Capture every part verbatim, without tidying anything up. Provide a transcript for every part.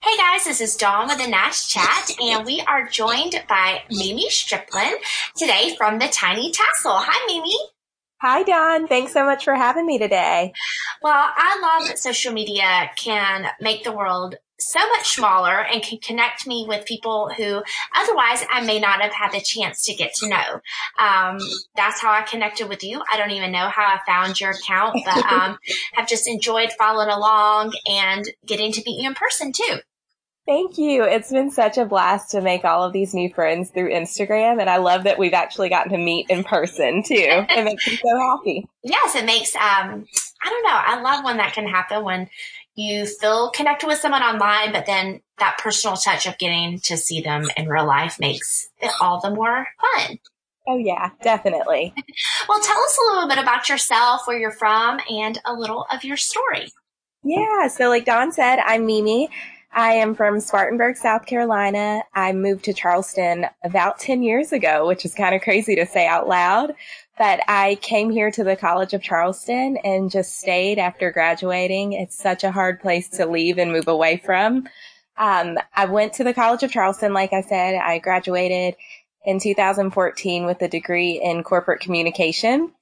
Hey guys, this is Dawn with the Nash Chat, and we are joined by Mimi Striplin today from the Tiny Tassel. Hi, Mimi. Hi, Dawn. Thanks so much for having me today. Well, I love that social media can make the world so much smaller and can connect me with people who otherwise I may not have had the chance to get to know. Um, that's how I connected with you. I don't even know how I found your account, but um, have just enjoyed following along and getting to meet you in person too. Thank you. It's been such a blast to make all of these new friends through Instagram, and I love that we've actually gotten to meet in person too. It makes me so happy. Yes, it makes, um, I don't know, I love when that can happen when you feel connected with someone online, but then that personal touch of getting to see them in real life makes it all the more fun. Oh yeah, definitely. Well, tell us a little bit about yourself, where you're from, and a little of your story. Yeah, so like Dawn said, I'm Mimi. I am from Spartanburg, South Carolina. I moved to Charleston about ten years ago, which is kind of crazy to say out loud. But I came here to the College of Charleston and just stayed after graduating. It's such a hard place to leave and move away from. Um, I went to the College of Charleston, like I said. I graduated in two thousand fourteen with a degree in corporate communication.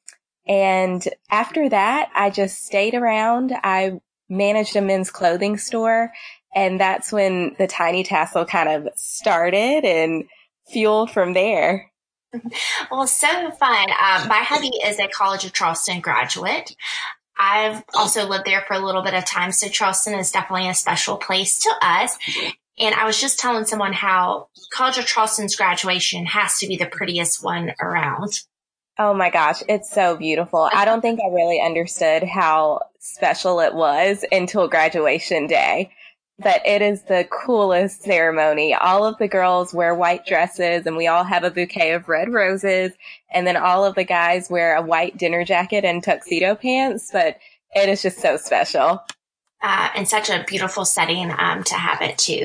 And after that, I just stayed around. I managed a men's clothing store. And that's when the Tiny Tassel kind of started and fueled from there. Well, so fun. Um, my hubby is a College of Charleston graduate. I've also lived there for a little bit of time, so Charleston is definitely a special place to us. And I was just telling someone how College of Charleston's graduation has to be the prettiest one around. Oh my gosh, it's so beautiful. I don't think I really understood how special it was until graduation day. But it is the coolest ceremony. All of the girls wear white dresses and we all have a bouquet of red roses. And then all of the guys wear a white dinner jacket and tuxedo pants. But it is just so special. Uh, and such a beautiful setting um, to have it too.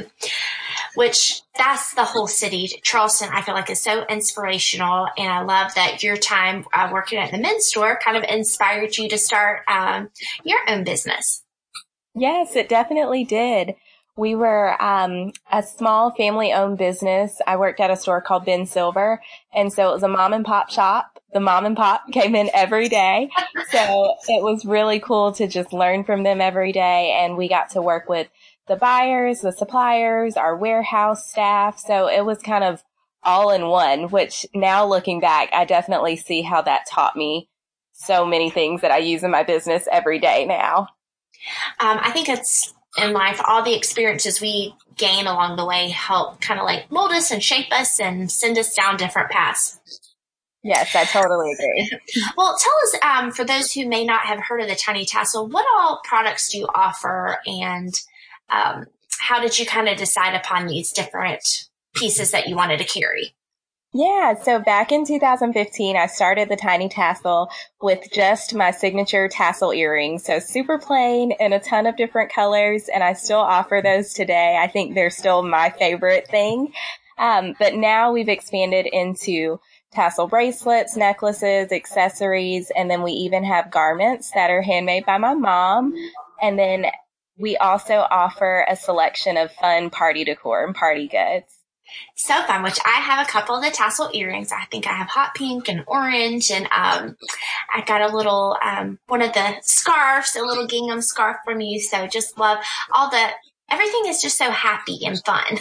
Which that's the whole city. Charleston, I feel like, is so inspirational. And I love that your time uh, working at the men's store kind of inspired you to start um, your own business. Yes, it definitely did. We were um, a small family-owned business. I worked at a store called Ben Silver, and so it was a mom and pop shop. The mom and pop came in every day, so it was really cool to just learn from them every day, and we got to work with the buyers, the suppliers, our warehouse staff, so it was kind of all in one, which now looking back, I definitely see how that taught me so many things that I use in my business every day now. Um, I think it's in life, all the experiences we gain along the way help kind of like mold us and shape us and send us down different paths. Yes, I totally agree. Well, tell us, um, for those who may not have heard of the Tiny Tassel, what all products do you offer, and um, how did you kind of decide upon these different pieces that you wanted to carry? Yeah, so back in two thousand fifteen, I started the Tiny Tassel with just my signature tassel earrings. So super plain in a ton of different colors, and I still offer those today. I think they're still my favorite thing. Um, but now we've expanded into tassel bracelets, necklaces, accessories, and then we even have garments that are handmade by my mom. And then we also offer a selection of fun party decor and party goods. So fun, which I have a couple of the tassel earrings. I think I have hot pink and orange, and um, I got a little, um, one of the scarves, a little gingham scarf from you. So just love all the, everything is just so happy and fun.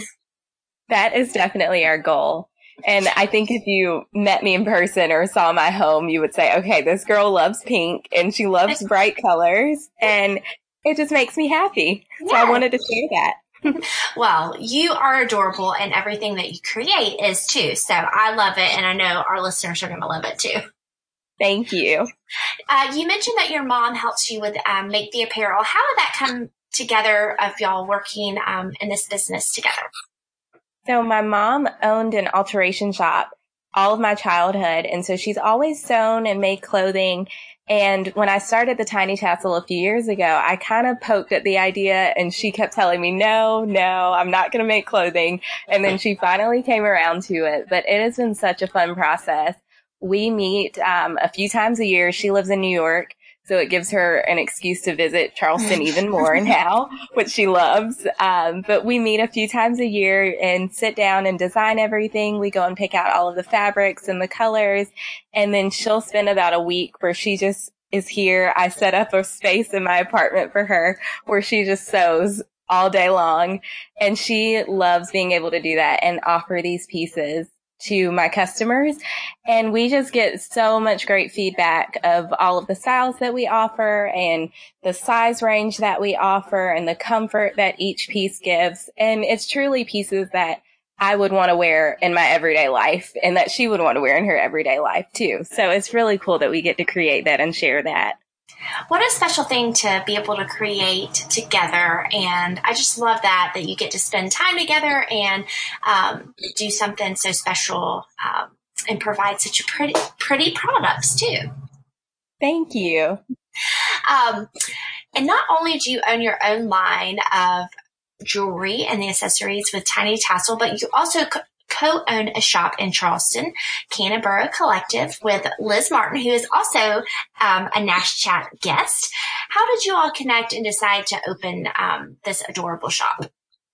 That is definitely our goal. And I think if you met me in person or saw my home, you would say, okay, this girl loves pink and she loves bright colors, and it just makes me happy. So yeah. I wanted to share that. Well, you are adorable, and everything that you create is too. So I love it, and I know our listeners are going to love it too. Thank you. Uh, you mentioned that your mom helps you with um, make the apparel. How did that come together of y'all working um, in this business together? So my mom owned an alteration shop all of my childhood, and so she's always sewn and made clothing. And when I started the Tiny Tassel a few years ago, I kind of poked at the idea, and she kept telling me, no, no, I'm not going to make clothing. And then she finally came around to it. But it has been such a fun process. We meet um, a few times a year. She lives in New York, So it gives her an excuse to visit Charleston even more now, which she loves. Um, but we meet a few times a year and sit down and design everything. We go and pick out all of the fabrics and the colors. And then she'll spend about a week where she just is here. I set up a space in my apartment for her where she just sews all day long. And she loves being able to do that and offer these pieces to my customers. And we just get so much great feedback of all of the styles that we offer and the size range that we offer and the comfort that each piece gives. And it's truly pieces that I would want to wear in my everyday life and that she would want to wear in her everyday life too. So it's really cool that we get to create that and share that. What a special thing to be able to create together. And I just love that, that you get to spend time together and um, do something so special um, and provide such a pretty, pretty products too. Thank you. Um, and not only do you own your own line of jewelry and the accessories with Tiny Tassel, but you also co- co-own a shop in Charleston, Cannonboro Collective, with Liz Martin, who is also um, a Nash Chat guest. How did you all connect and decide to open um, this adorable shop?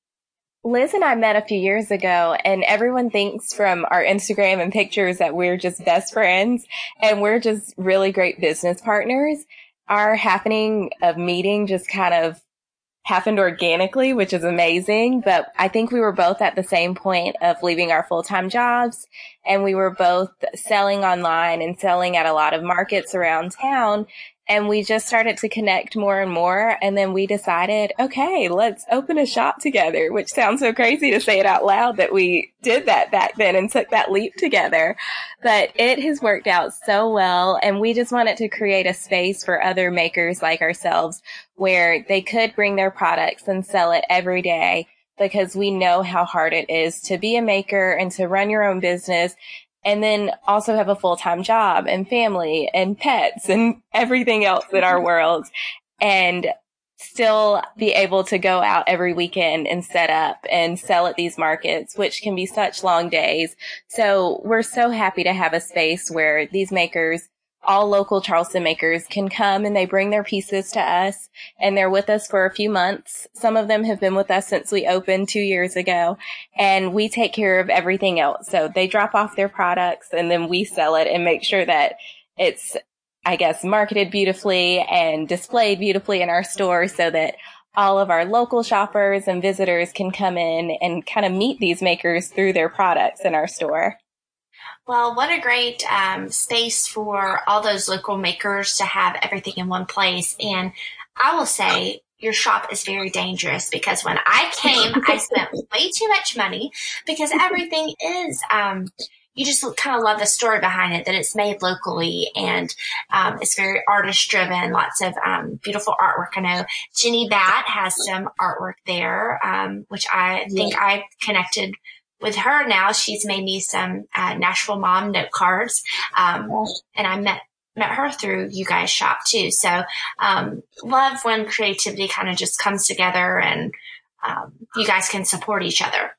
Liz and I met a few years ago, and everyone thinks from our Instagram and pictures that we're just best friends, and we're just really great business partners. Our happening of meeting just kind of happened organically, which is amazing. But I think we were both at the same point of leaving our full-time jobs, and we were both selling online and selling at a lot of markets around town. And we just started to connect more and more. And then we decided, okay, let's open a shop together, which sounds so crazy to say it out loud that we did that back then and took that leap together. But it has worked out so well. And we just wanted to create a space for other makers like ourselves where they could bring their products and sell it every day, because we know how hard it is to be a maker and to run your own business. And then also have a full-time job and family and pets and everything else in our world, and still be able to go out every weekend and set up and sell at these markets, which can be such long days. So we're so happy to have a space where these makers, all local Charleston makers, can come and they bring their pieces to us, and they're with us for a few months. Some of them have been with us since we opened two years ago, and we take care of everything else. So they drop off their products and then we sell it and make sure that it's, I guess, marketed beautifully and displayed beautifully in our store so that all of our local shoppers and visitors can come in and kind of meet these makers through their products in our store. Well, what a great um, space for all those local makers to have everything in one place. And I will say your shop is very dangerous, because when I came, I spent way too much money, because everything is, um, you just kind of love the story behind it, that it's made locally, and um, it's very artist driven, lots of um, beautiful artwork. I know Jenny Bat has some artwork there, um, which I think yeah. I connected with her now. She's made me some uh, Nashville Mom note cards, um, and I met met her through you guys' shop too. So um, love when creativity kind of just comes together and um, you guys can support each other.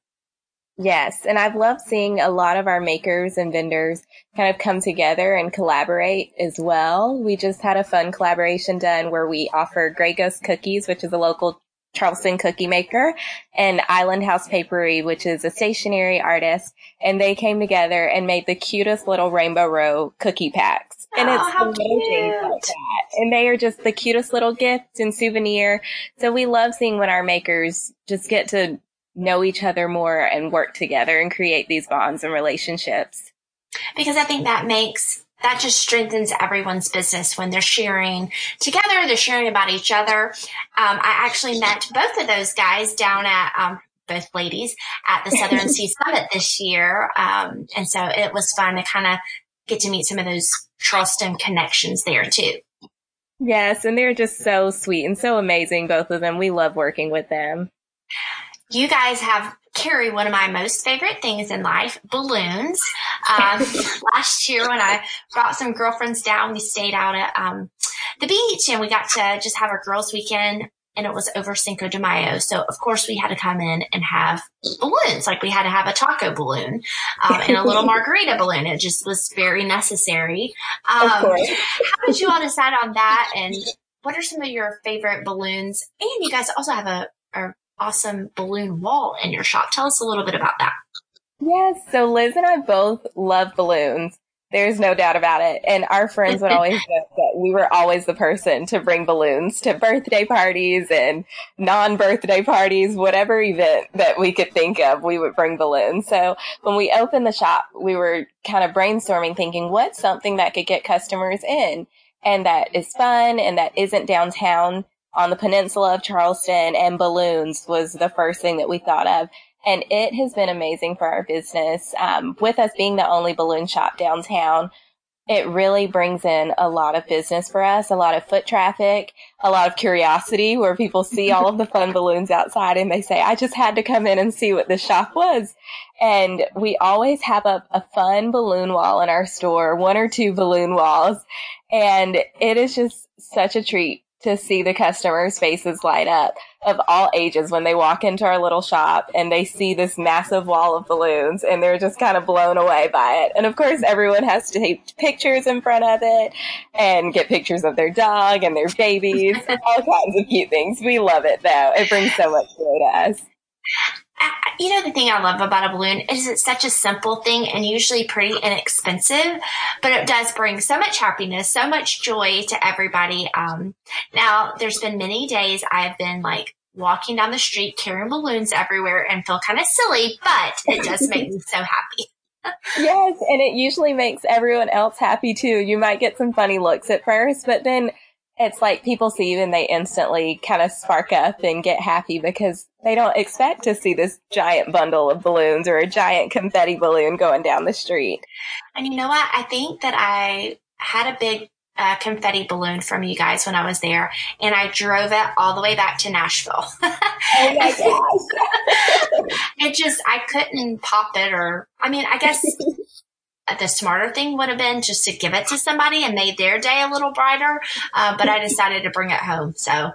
Yes, and I've loved seeing a lot of our makers and vendors kind of come together and collaborate as well. We just had a fun collaboration done where we offer Grey Ghost Cookies, which is a local Charleston cookie maker, and Island House Papery, which is a stationery artist, and they came together and made the cutest little Rainbow Row cookie packs. And oh, it's how amazing cute. like that. And they are just the cutest little gift and souvenir. So we love seeing when our makers just get to know each other more and work together and create these bonds and relationships. Because I think that makes that just strengthens everyone's business when they're sharing together, they're sharing about each other. Um, I actually met both of those guys down at, um, both ladies at the Southern Sea Summit this year. Um, and so it was fun to kind of get to meet some of those Charleston connections there too. Yes. And they're just so sweet and so amazing, both of them. We love working with them. You guys have carry one of my most favorite things in life, balloons. Um, last year when I brought some girlfriends down, we stayed out at um, the beach and we got to just have a girls' weekend and it was over Cinco de Mayo. So of course we had to come in and have balloons. Like we had to have a taco balloon, um, and a little margarita balloon. It just was very necessary. Um, Of course. how did you all decide on that? And what are some of your favorite balloons? And you guys also have a, a awesome balloon wall in your shop. Tell us a little bit about that. Yes, so Liz and I both love balloons. There's no doubt about it. And our friends would always joke that we were always the person to bring balloons to birthday parties and non-birthday parties, whatever event that we could think of, we would bring balloons. So when we opened the shop, we were kind of brainstorming, thinking what's something that could get customers in and that is fun and that isn't downtown on the peninsula of Charleston, and balloons was the first thing that we thought of. And it has been amazing for our business. Um, with us being the only balloon shop downtown, it really brings in a lot of business for us, a lot of foot traffic, a lot of curiosity where people see all of the fun balloons outside and they say, I just had to come in and see what the shop was. And we always have a, a fun balloon wall in our store, one or two balloon walls. And it is just such a treat to see the customers' faces light up of all ages when they walk into our little shop and they see this massive wall of balloons and they're just kind of blown away by it. And of course, everyone has to take pictures in front of it and get pictures of their dog and their babies, all kinds of cute things. We love it though. It brings so much joy to us. You know, the thing I love about a balloon is it's such a simple thing and usually pretty inexpensive, but it does bring so much happiness, so much joy to everybody. Um, now, there's been many days I've been like walking down the street carrying balloons everywhere and feel kind of silly, but it does make me so happy. Yes, and it usually makes everyone else happy too. You might get some funny looks at first, but then it's like people see you and they instantly kind of spark up and get happy because they don't expect to see this giant bundle of balloons or a giant confetti balloon going down the street. And you know what? I think that I had a big uh, confetti balloon from you guys when I was there, and I drove it all the way back to Nashville. Oh my gosh. It just, I couldn't pop it, or, I mean, I guess the smarter thing would have been just to give it to somebody and made their day a little brighter. Uh, but I decided to bring it home. So.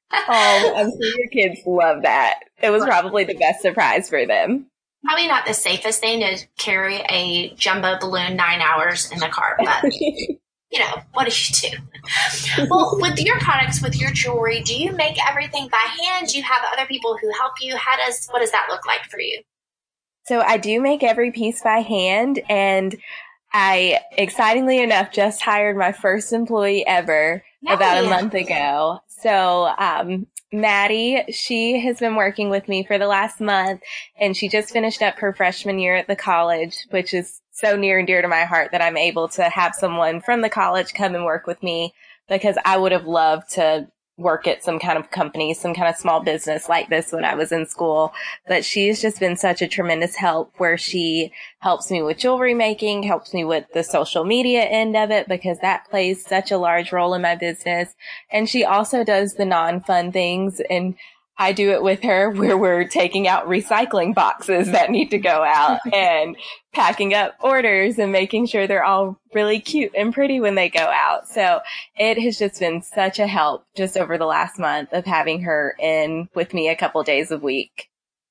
Oh, I'm sure your kids love that. It was probably the best surprise for them. Probably not the safest thing to carry a jumbo balloon nine hours in the car, but you know, what do you do? Well, with your products, with your jewelry, do you make everything by hand? Do you have other people who help you? How does, what does that look like for you? So I do make every piece by hand, and I, excitingly enough, just hired my first employee ever yeah, about a month ago. So, um, Maddie, she has been working with me for the last month, and she just finished up her freshman year at the college, which is so near and dear to my heart that I'm able to have someone from the college come and work with me, because I would have loved to work at some kind of company, some kind of small business like this when I was in school. But she's just been such a tremendous help, where she helps me with jewelry making, helps me with the social media end of it, because that plays such a large role in my business. And she also does the non-fun things, and I do it with her, where we're taking out recycling boxes that need to go out and packing up orders and making sure they're all really cute and pretty when they go out. So it has just been such a help just over the last month of having her in with me a couple days a week.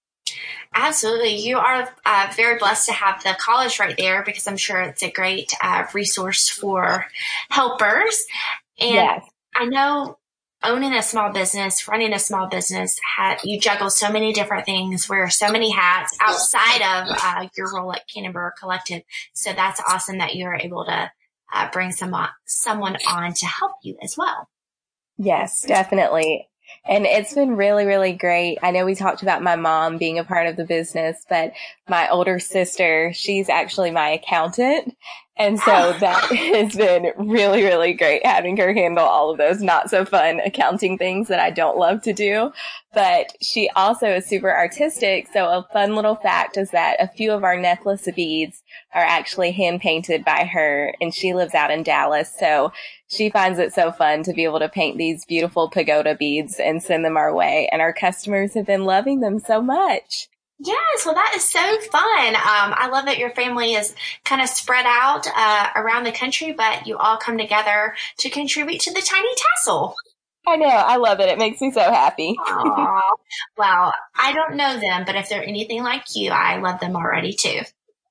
Absolutely. You are uh, very blessed to have the college right there, because I'm sure it's a great uh, resource for helpers. And yes. I know owning a small business, running a small business, ha- you juggle so many different things, wear so many hats outside of uh, your role at Cannon Collective. So that's awesome that you're able to uh, bring some on, someone on to help you as well. Yes, definitely. And it's been really, really great. I know we talked about my mom being a part of the business, but my older sister, she's actually my accountant. And so that has been really, really great, having her handle all of those not so fun accounting things that I don't love to do. But she also is super artistic. So a fun little fact is that a few of our necklace beads are actually hand painted by her, and she lives out in Dallas. So she finds it so fun to be able to paint these beautiful pagoda beads and send them our way. And our customers have been loving them so much. Yes, well, that is so fun. Um, I love that your family is kind of spread out uh, around the country, but you all come together to contribute to the Tiny Tassel. I know. I love it. It makes me so happy. Aww. Well, I don't know them, but if they're anything like you, I love them already too.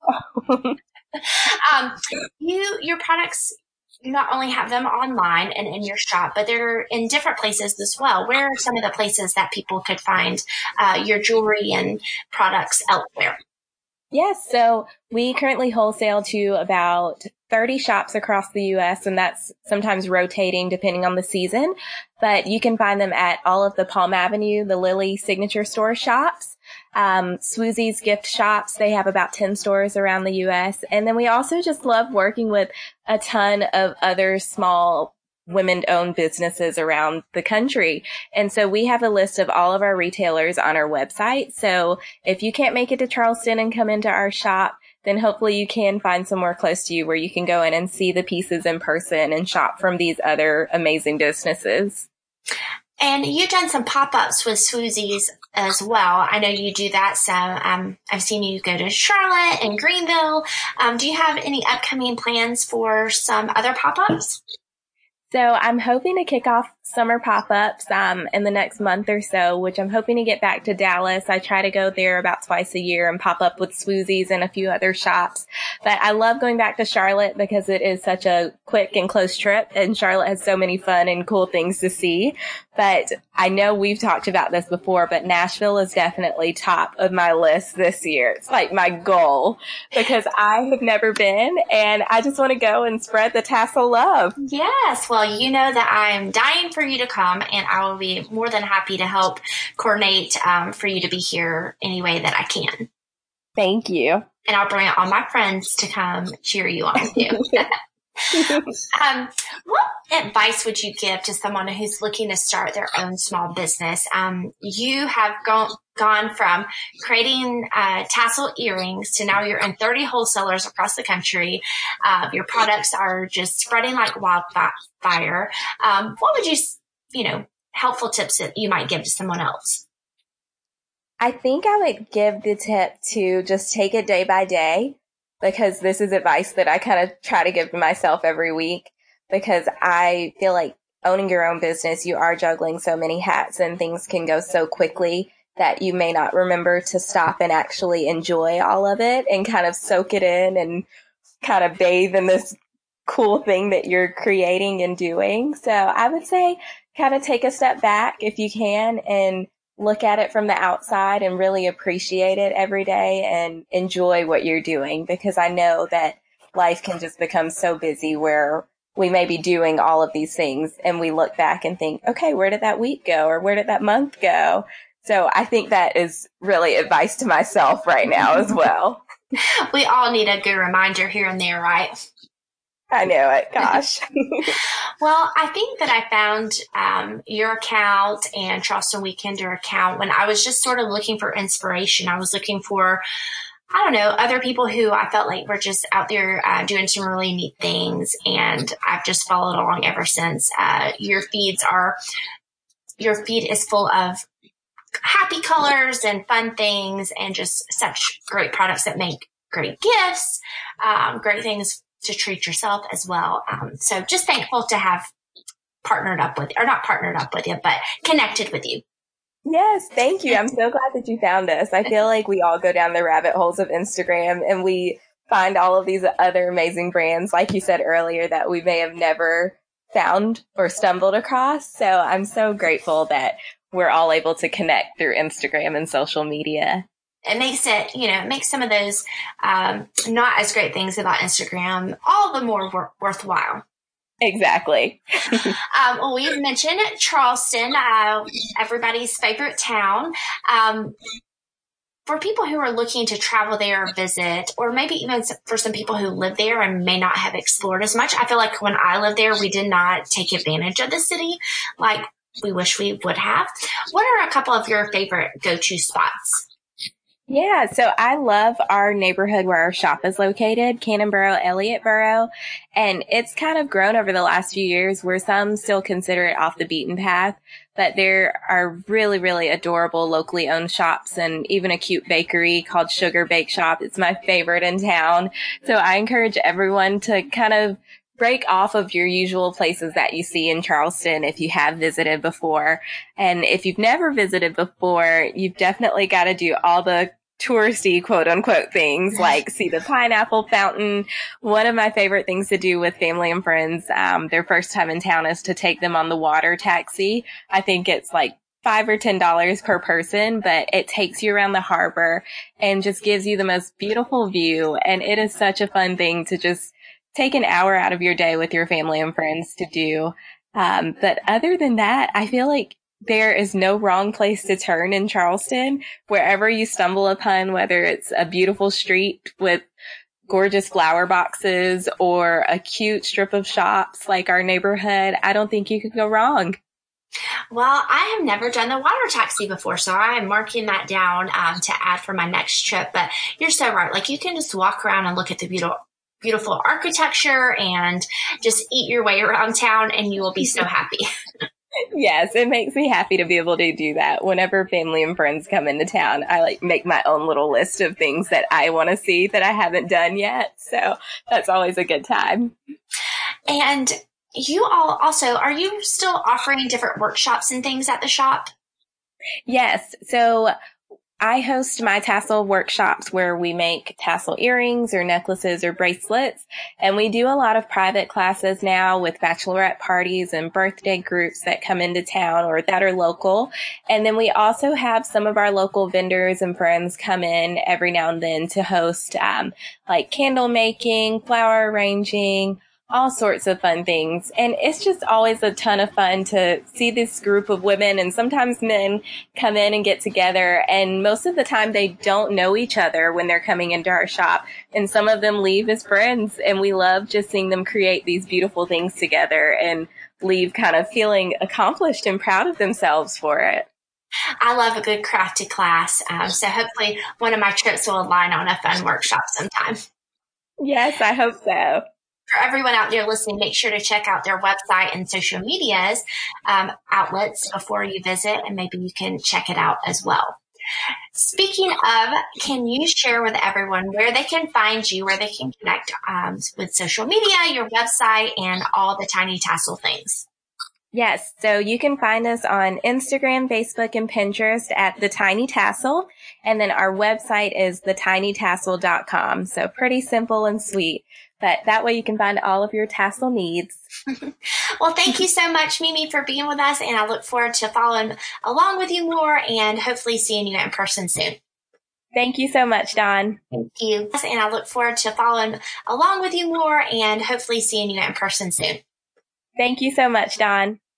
um, you, your products, you not only have them online and in your shop, but they're in different places as well. Where are some of the places that people could find uh, your jewelry and products elsewhere? Yes. So we currently wholesale to about thirty shops across the U S, and that's sometimes rotating depending on the season. But you can find them at all of the Palm Avenue, the Lily Signature Store shops, um, Swoozy's gift shops. They have about ten stores around the U S. And then we also just love working with a ton of other small women-owned businesses around the country. And so we have a list of all of our retailers on our website. So if you can't make it to Charleston and come into our shop, then hopefully you can find somewhere close to you where you can go in and see the pieces in person and shop from these other amazing businesses. And you've done some pop-ups with Swoozy's as well. I know you do that. So um, I've seen you go to Charlotte and Greenville. Um, do you have any upcoming plans for some other pop-ups? So I'm hoping to kick off summer pop-ups um, in the next month or so, which I'm hoping to get back to Dallas. I try to go there about twice a year and pop up with Swoozy's and a few other shops. But I love going back to Charlotte because it is such a quick and close trip, and Charlotte has so many fun and cool things to see. But I know we've talked about this before, but Nashville is definitely top of my list this year. It's like my goal because I have never been, and I just want to go and spread the tassel love. Yes. Well, you know that I'm dying for you to come, and I will be more than happy to help coordinate um, for you to be here any way that I can. Thank you. And I'll bring all my friends to come cheer you on too. um, what advice would you give to someone who's looking to start their own small business? Um, you have gone gone from creating uh, tassel earrings to now you're in thirty wholesalers across the country. Uh, your products are just spreading like wildfire. Um, what would you, you know, helpful tips that you might give to someone else? I think I would give the tip to just take it day by day, because this is advice that I kind of try to give to myself every week, because I feel like owning your own business, you are juggling so many hats and things can go so quickly that you may not remember to stop and actually enjoy all of it and kind of soak it in and kind of bathe in this cool thing that you're creating and doing. So I would say kind of take a step back if you can and look at it from the outside and really appreciate it every day and enjoy what you're doing, because I know that life can just become so busy where we may be doing all of these things and we look back and think, okay, where did that week go? Or where did that month go? So I think that is really advice to myself right now as well. We all need a good reminder here and there, right? I know it. Gosh. Well, I think that I found um, your account and Charleston Weekender account when I was just sort of looking for inspiration. I was looking for, I don't know, other people who I felt like were just out there uh, doing some really neat things. And I've just followed along ever since. Uh, your feeds are, your feed is full of happy colors and fun things and just such great products that make great gifts, um, great things to treat yourself as well. Um, so just thankful to have partnered up with, or not partnered up with you, but connected with you. Yes, thank you. I'm so glad that you found us. I feel like we all go down the rabbit holes of Instagram and we find all of these other amazing brands, like you said earlier, that we may have never found or stumbled across. So I'm so grateful that we're all able to connect through Instagram and social media. It makes it, you know, it makes some of those um, not as great things about Instagram all the more wor- worthwhile. Exactly. um, well, we've mentioned Charleston, uh, everybody's favorite town. Um, for people who are looking to travel there or visit, or maybe even for some people who live there and may not have explored as much, I feel like when I lived there, we did not take advantage of the city like we wish we would have. What are a couple of your favorite go-to spots? Yeah, so I love our neighborhood where our shop is located, Cannonboro, Elliottboro, and it's kind of grown over the last few years where some still consider it off the beaten path, but there are really, really adorable locally owned shops and even a cute bakery called Sugar Bake Shop. It's my favorite in town. So I encourage everyone to kind of break off of your usual places that you see in Charleston if you have visited before. And if you've never visited before, you've definitely got to do all the touristy quote unquote things like see the pineapple fountain. One of my favorite things to do with family and friends, um, their first time in town is to take them on the water taxi. I think it's like five or ten dollars per person, but it takes you around the harbor and just gives you the most beautiful view. And it is such a fun thing to just take an hour out of your day with your family and friends to do. Um, but other than that, I feel like there is no wrong place to turn in Charleston. Wherever you stumble upon, whether it's a beautiful street with gorgeous flower boxes or a cute strip of shops like our neighborhood, I don't think you could go wrong. Well, I have never done the water taxi before, so I am marking that down um, to add for my next trip. But you're so right. Like, you can just walk around and look at the beautiful beautiful architecture and just eat your way around town, and you will be so happy. Yes, it makes me happy to be able to do that. Whenever family and friends come into town, I like make my own little list of things that I want to see that I haven't done yet. So that's always a good time. And you all also, are you still offering different workshops and things at the shop? Yes. So I host my tassel workshops where we make tassel earrings or necklaces or bracelets. And we do a lot of private classes now with bachelorette parties and birthday groups that come into town or that are local. And then we also have some of our local vendors and friends come in every now and then to host um, like candle making, flower arranging, all sorts of fun things. And it's just always a ton of fun to see this group of women and sometimes men come in and get together. And most of the time they don't know each other when they're coming into our shop. And some of them leave as friends. And we love just seeing them create these beautiful things together and leave kind of feeling accomplished and proud of themselves for it. I love a good crafty class. Um, so hopefully one of my trips will align on a fun workshop sometime. Yes, I hope so. For everyone out there listening, make sure to check out their website and social medias um, outlets before you visit, and maybe you can check it out as well. Speaking of, can you share with everyone where they can find you, where they can connect um, with social media, your website, and all the Tiny Tassel things? Yes, so you can find us on Instagram, Facebook, and Pinterest at The Tiny Tassel, and then our website is the tiny tassel dot com. So pretty simple and sweet, but that way you can find all of your tassel needs. Well, thank you so much, Mimi, for being with us, and I look forward to following along with you more and hopefully seeing you in person soon. Thank you so much, Dawn. Thank you. And I look forward to following along with you more and hopefully seeing you in person soon. Thank you so much, Dawn.